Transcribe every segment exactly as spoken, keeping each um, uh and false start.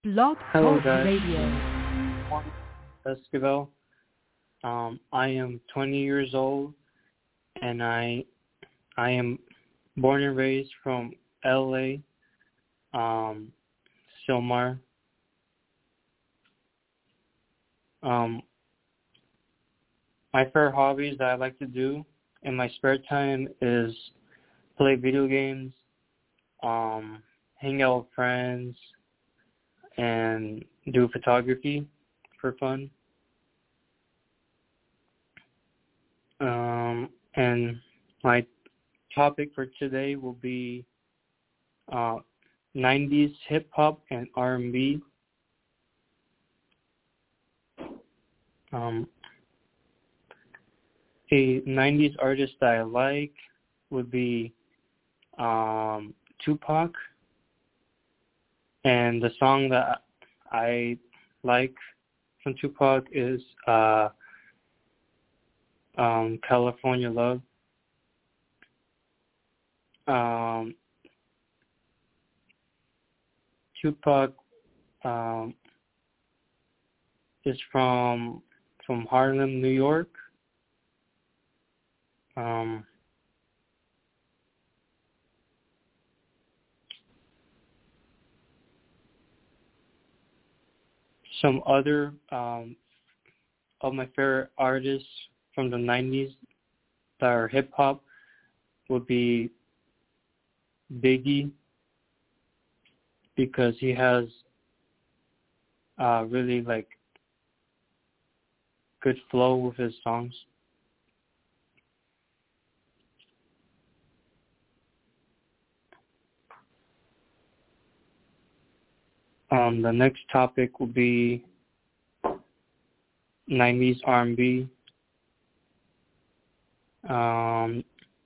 Blog Hello Talk guys, Radio. Juan Esquivel. Um, I am twenty years old, and I I am born and raised from L A, um, Silmar. Um, my favorite hobbies that I like to do in my spare time is play video games, um, hang out with friends, and do photography for fun. Um, and my topic for today will be uh, nineties hip hop and R and B. Um, a nineties artist that I like would be um, Tupac, and the song that I like from Tupac is uh, um, California Love. Um, Tupac um, is from from Harlem, New York. Um, some other um, of my favorite artists from the nineties that are hip hop would be Biggie, because he has uh, really like good flow with his songs. Um, the next topic will be nineties R and B. Um,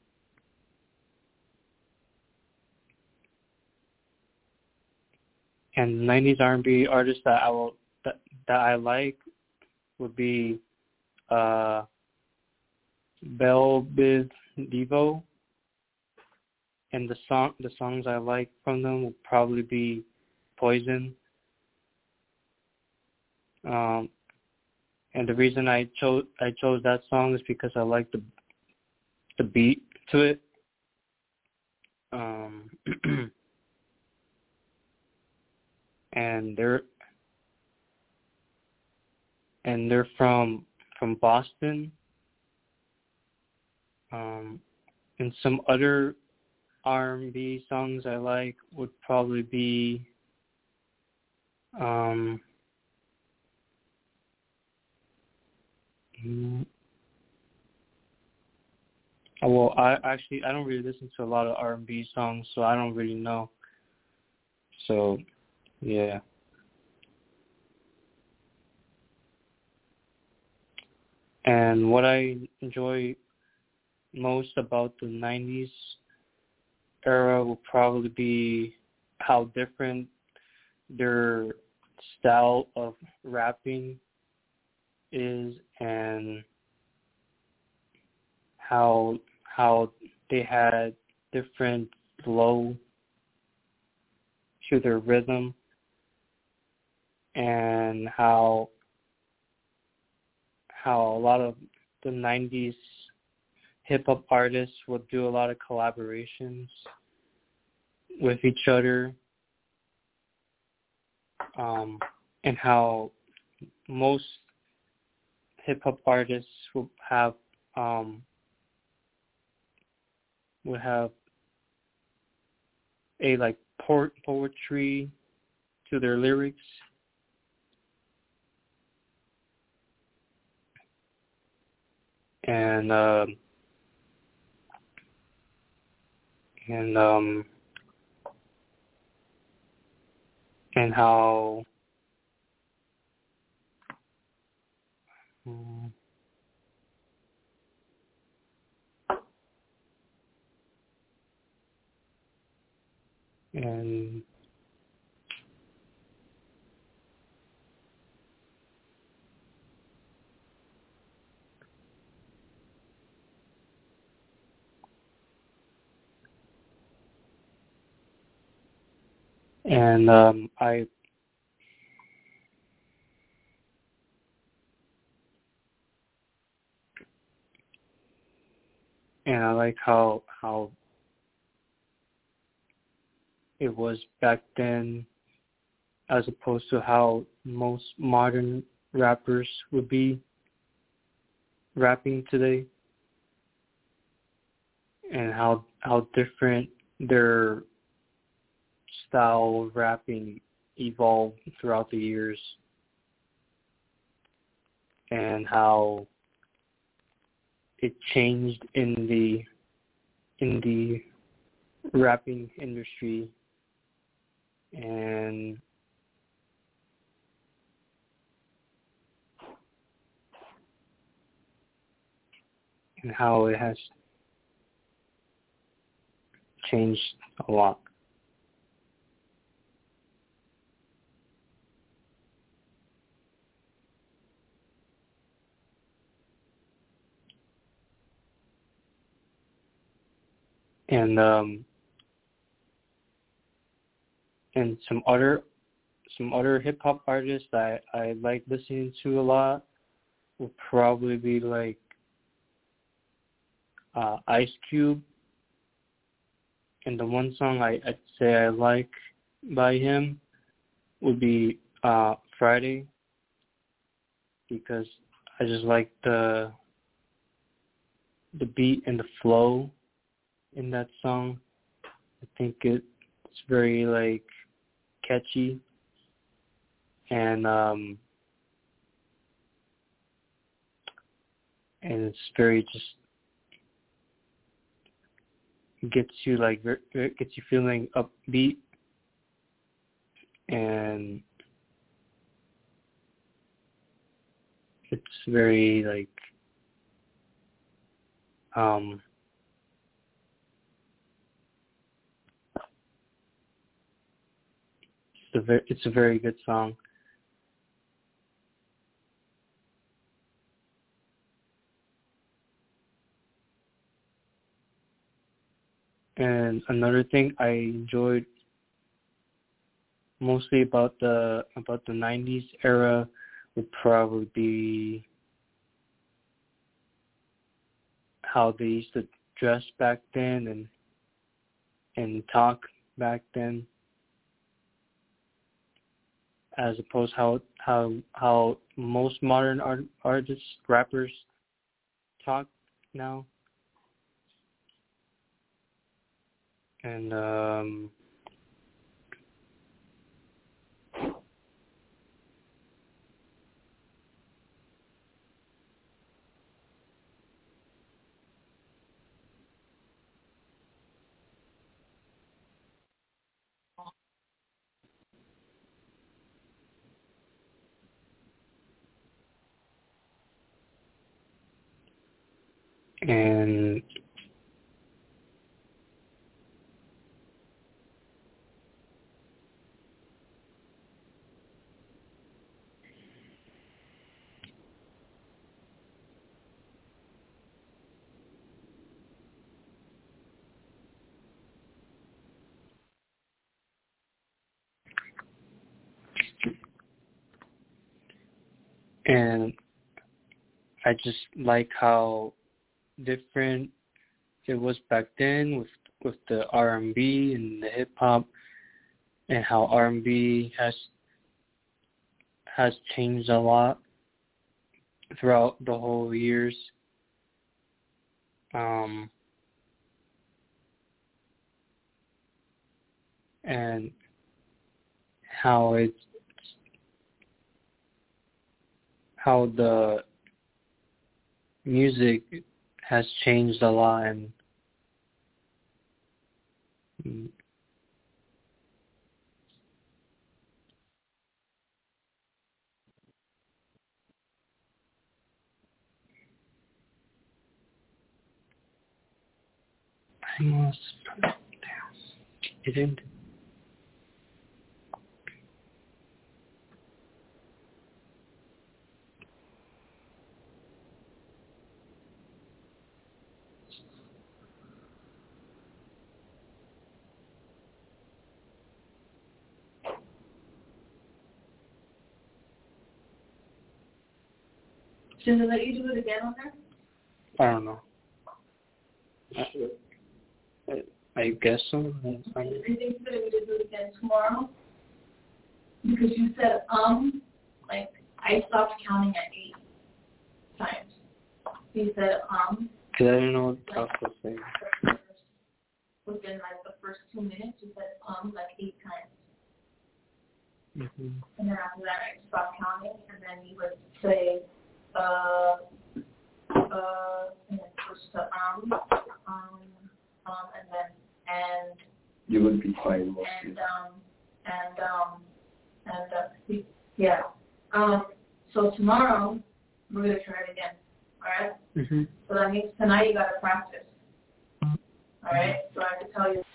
and nineties R and B artists that I will that, that I like would be uh, Bell Biv Devo, and the song the songs I like from them will probably be Poison. Um, and the reason I chose I chose that song is because I like the the beat to it. Um, and they're and they're from from Boston. Um, and some other R and B songs I like would probably be um, mm, well, I actually I don't really listen to a lot of R and B songs, so I don't really know. So, yeah. And what I enjoy most about the nineties era will probably be how different their style of rapping is, and how how they had different flow to their rhythm, and how how a lot of the nineties hip hop artists would do a lot of collaborations with each other, um, and how most hip hop artists will have um, would have a like port poetry to their lyrics, and uh, and um, and how um, and and um, I and I like how how it was back then, as opposed to how most modern rappers would be rapping today, and how how different their style of rapping evolved throughout the years, and how it changed in the in the rapping industry, and and how it has changed a lot. And um and some other some other hip hop artists that I, I like listening to a lot would probably be like uh, Ice Cube. And the one song I, I'd say I like by him would be uh, Friday, because I just like the the beat and the flow in that song. I think it, it's very like catchy, and um, and it's very just gets you like gets you feeling upbeat, and it's very like um it's a very, it's a very good song. And another thing I enjoyed mostly about the about the nineties era would probably be how they used to dress back then and and talk back then, as opposed how how how most modern art, artists rappers talk now. And um and and I just like how different it was back then with with the R and B and the hip hop, and how R and B has has changed a lot throughout the whole years. Um, and how it's how the music has changed a lot, and mm, I must it didn't. Should they let you do it again on there? I don't know. I, I, I guess so. I think that we need to do it again tomorrow. Because you said, um, like, I stopped counting at eight times. You said, um. Because I didn't know what the talk was saying. Within, like, the first two minutes, you said, um, like, eight times. Mm-hmm. And then after that, I stopped counting, and then you would say, uh, uh, and then switch to, um, um, um, and then, and. You would be quiet. And, um, and, um, and, uh, yeah. Um, so tomorrow, we're going to try it again. All right? Mm-hmm. So that means tonight you got to practice. All right? So I have to tell you.